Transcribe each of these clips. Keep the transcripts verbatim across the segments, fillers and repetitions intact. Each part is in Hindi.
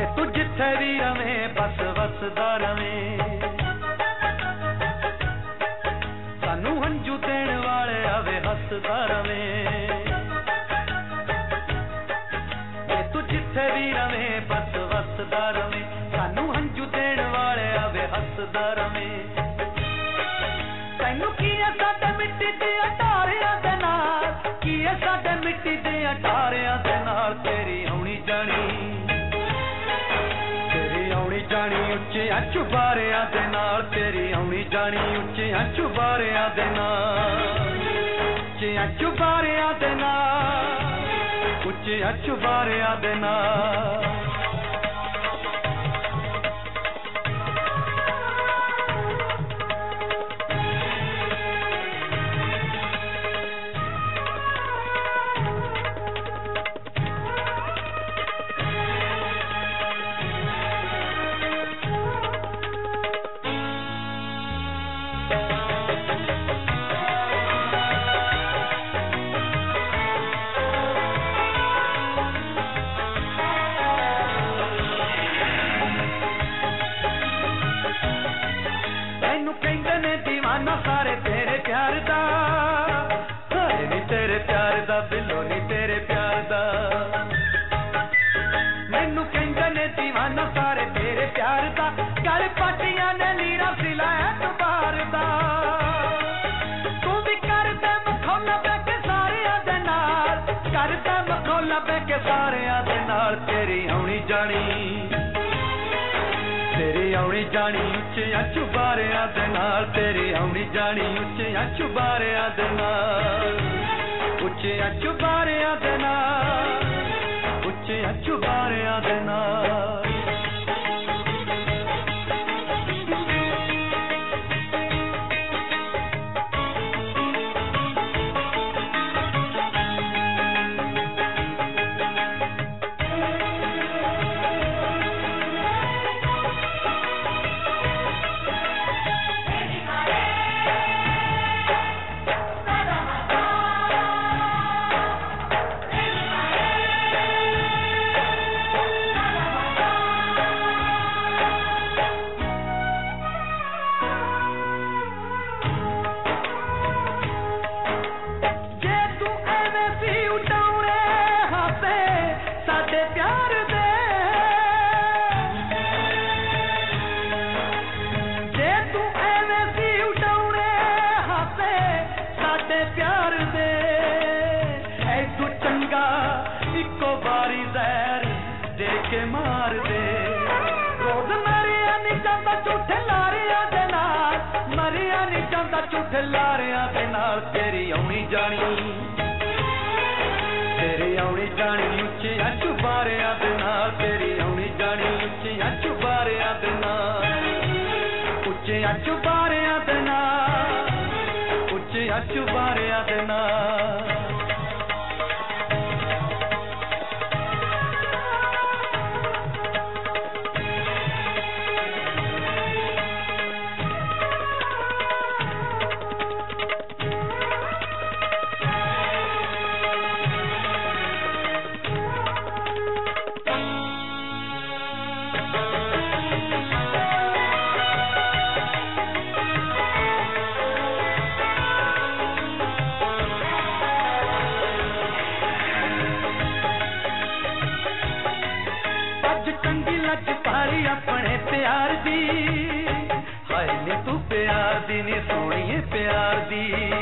तू जिथे भी रवे बस वसदा रवे सानू हंजू देण वाले आवे हसदा रवे तू जिथे भी रवे बस वसदा रवे सानू हंजू देण वाले आवे हसदा रवे तैनू की है साडे मिट्टी दे अटारियां दे नाल की है साडे मिट्टी दे अटारियां दे नाल तेरी आउणी जानी तेरी आउणी जानी उच्चियां चुबारियां दे नाल तेरी आउणी जानी उच्चियां चुबारियां दे नाल उच्चियां चुबारियां दे नाल उच्चियां चुबारियां दे नाल सारे तेरे प्यार दा हाय नी तेरे प्यार दा बिलो नी तेरे प्यार दा मैनू कहंदे ने दीवाना सारे तेरे प्यार दा गल पाटियां ने लीरा सिला एतबार दा तू भी करदा मखौला बैके सारियां दे नाल करदा मखौला बैके सारियां दे नाल तेरी आउणी जानी तेरी आउणी जानी उच्चियां चुबारियां दे नाल तेरी आउणी जानी उच्चियां चुबारियां दे नाल उच्चियां चुबारियां दे नाल उच्चियां चुबारियां दे नाल इको बारी जहर दे के मार दे रोज मरिया नी जांदा झूठे लारियां दे नाल मरिया नी जांदा झूठे लारियां दे नाल तेरी आउणी जानी तेरी आउणी जानी उच्चियां चुबारियां दे नाल तेरी आउणी जानी उच्चियां चुबारियां दे नाल उच्चियां चुबारियां दे नाल उच्चियां चुबारियां दे नाल अपने प्यार दी हाय नी तू प्यार दी नी सोहणीए प्यार दी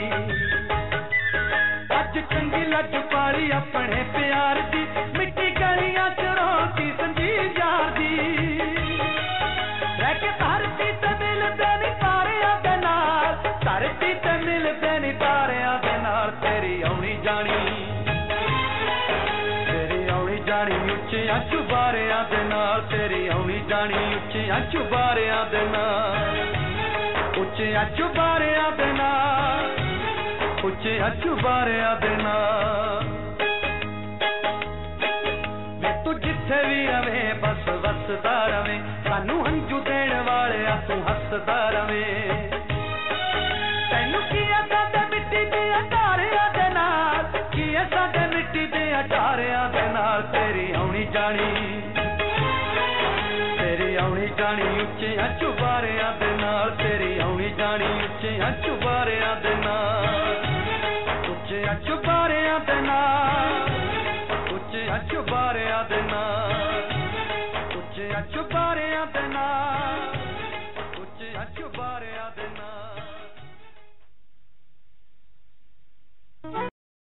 अज चंगी लज पाली अपने प्यार दी मिट्टी गलियां च रोती संजीव यार दी रह के धरती ते मिलदे नी तारियां दे नाल धरती ते मिलदे नी तारियां दे नाल तेरी आउणी जानी जानी उच्चियां चुबारियां दे नाल तेरी आउणी जानी उच्चियां चुबारियां दे नाल उच्चियां चुबारियां दे नाल उच्चियां चुबारियां दे नाल वे तू जिथे भी रवे बस वसदा रवे सानू हंजू देण वाले आ तू हसदा रवे तैनू की है साडे मिट्टी दे अटारियां दे नाल की है साडे मिट्टी दे अटारियां दे नाल तेरी आउणी जानी ਜਾਣੀ ਉੱਚਿਆਂ ਚੁਬਾਰਿਆਂ ਦੇ ਨਾਲ, ਤੇਰੀ ਆਉਣੀ ਜਾਣੀ ਉੱਚਿਆਂ ਚੁਬਾਰਿਆਂ ਦੇ ਨਾਲ, ਉੱਚਿਆਂ ਚੁਬਾਰਿਆਂ ਦੇ ਨਾਲ, ਉੱਚਿਆਂ ਚੁਬਾਰਿਆਂ ਦੇ ਨਾਲ, ਉੱਚਿਆਂ ਚੁਬਾਰਿਆਂ